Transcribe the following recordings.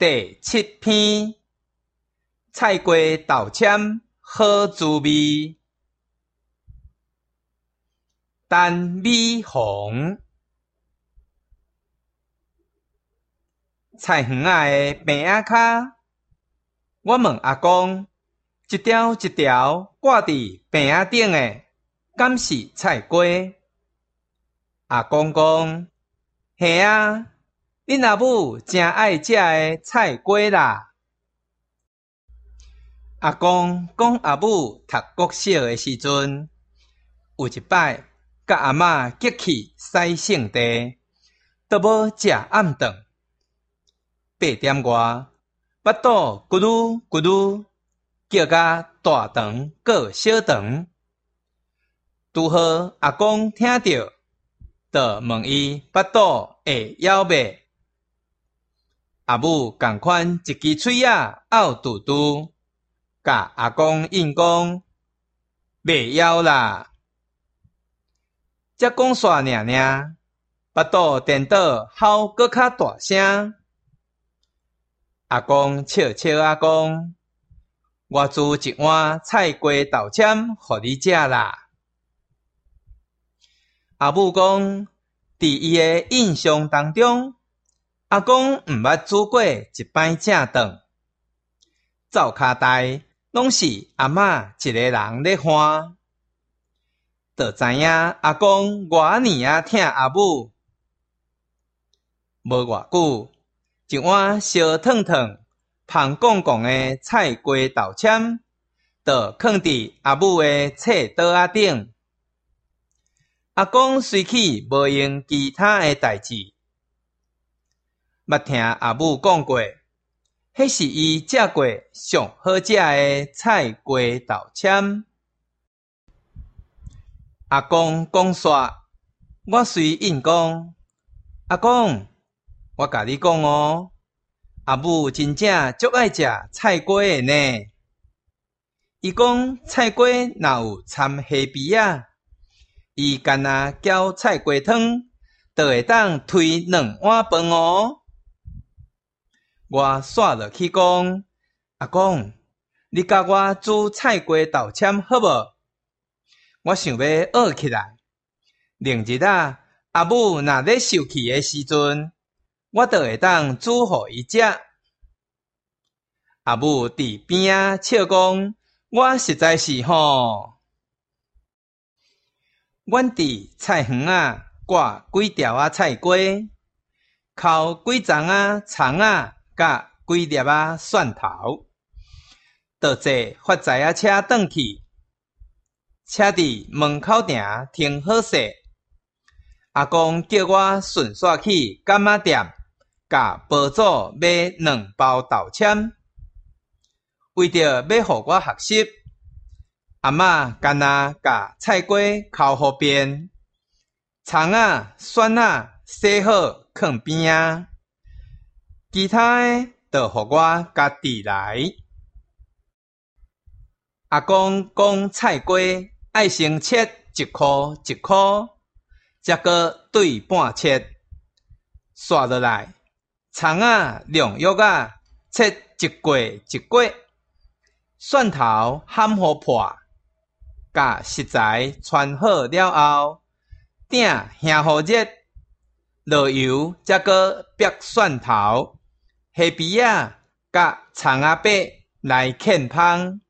第7篇，菜瓜豆签好滋味。陈美凤，菜园仔的边仔骹，我问阿公，一条一条挂伫边仔顶的，敢是菜瓜？阿公讲，嘿啊，恁阿母真爱食的菜瓜啦。阿公讲阿母读国小的时阵，有一摆甲阿嬷激起洗圣地，都无食暗顿。8点外，腹肚咕噜咕噜，叫甲大肠过小肠。拄好阿公听到，就问伊腹肚会枵袂？阿母共款一支嘴仔拗嘟嘟，甲阿公应讲袂枵啦。才讲煞尔尔，腹肚颠倒吼搁较大声。阿公笑笑啊讲，我煮一碗菜瓜豆签互你食啦。阿母讲，伫伊的印象当中，阿公毋捌煮过一摆正顿，灶骹内拢是阿嬷一个人咧欢。就知影阿公偌尼啊疼阿母。无偌久，一碗烧烫烫、香讲讲的菜瓜豆签，就放伫阿母的册桌仔顶。阿公随去无用其他的代志，捌听阿母讲过，迄是伊食过上好食的菜瓜豆签。阿公讲煞，我随应讲，阿公，我甲你讲哦，阿母真正足爱食菜瓜的呢。伊讲菜瓜若有掺虾皮仔，伊干那搅菜瓜汤，就会当推2碗饭哦。我煞落去讲，阿公，你甲我煮菜瓜豆签好无？我想要学起来，明日啊，阿母若咧受气的时阵，我就会当煮互伊食。阿母伫边仔笑讲，我实在是吼。阮伫菜园仔挂几条啊菜瓜，扣几丛啊葱啊，甲几粒啊蒜头，就坐发财啊车转去。车伫门口埕停好势，阿公叫我顺续去柑仔店，甲包祖买2包豆签。为着要互我学习，阿嬷干那甲菜瓜扣好边，葱啊、蒜啊洗好放边仔，其他的就互我家己来。阿公讲菜瓜爱先切1箍1箍，才搁对半切，刷落来，葱啊、凉肉啊切1过1过，蒜头หั่好破，甲食材穿好了后，鼎掀好热，落油才搁煸蒜头、虾皮仔甲葱仔白来芡芳。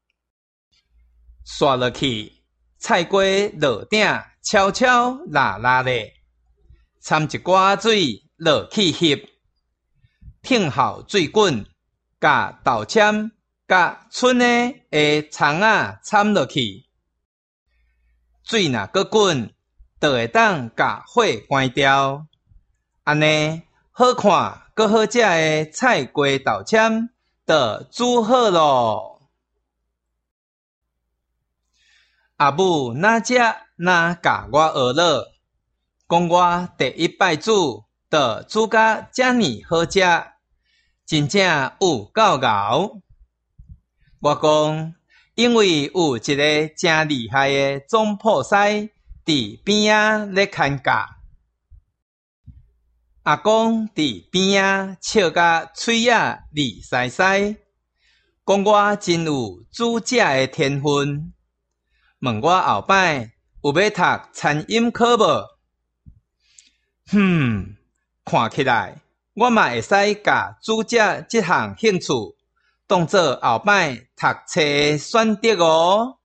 刷落去，菜瓜落鼎悄悄辣辣的，掺一寡水落去翕，挺好水滚，甲豆签甲剩的葱仔掺落去，水若搁滚，就会当甲火关掉。安尼好看搁好食的菜瓜豆签就煮好咯。阿母哪食哪教我学了，讲我第一摆煮就煮甲遮尔好食，真正有够敖。我讲，因为有一个真厉害的总铺师伫边仔咧看教。 阿公伫边仔笑甲嘴仔利塞塞，讲我真有煮食的天分，问我后摆有要读餐饮科无？看起来我嘛会使甲煮食这项兴趣当做后摆读册的选择哦。